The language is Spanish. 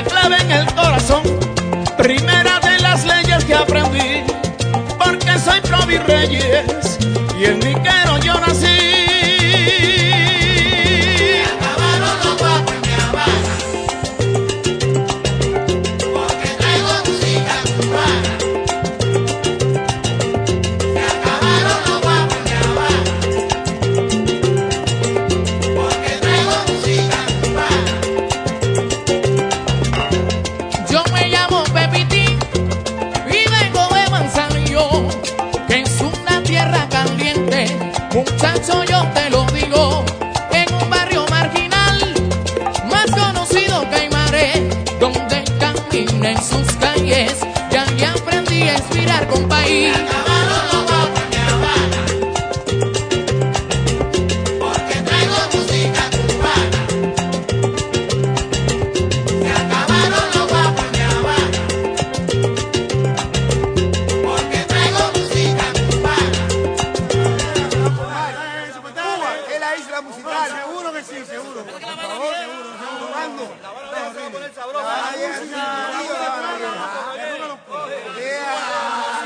clave en el corazón, primera de las leyes que aprendí, porque soy pro virreyes y en Niquero yo nací. Muchacho, yo te lo digo, en un barrio marginal, más conocido que Aymaré, donde caminé en sus calles, y ahí aprendí a inspirar con país. Se acabaron los guapos en Mi Habana, porque traigo música cubana. Se acabaron los guapos en Mi Habana, porque traigo música cubana. Es la isla musical. Seguro que sí, seguro. Por favor, seguro. ¿Cuándo? Vamos a poner sabroso.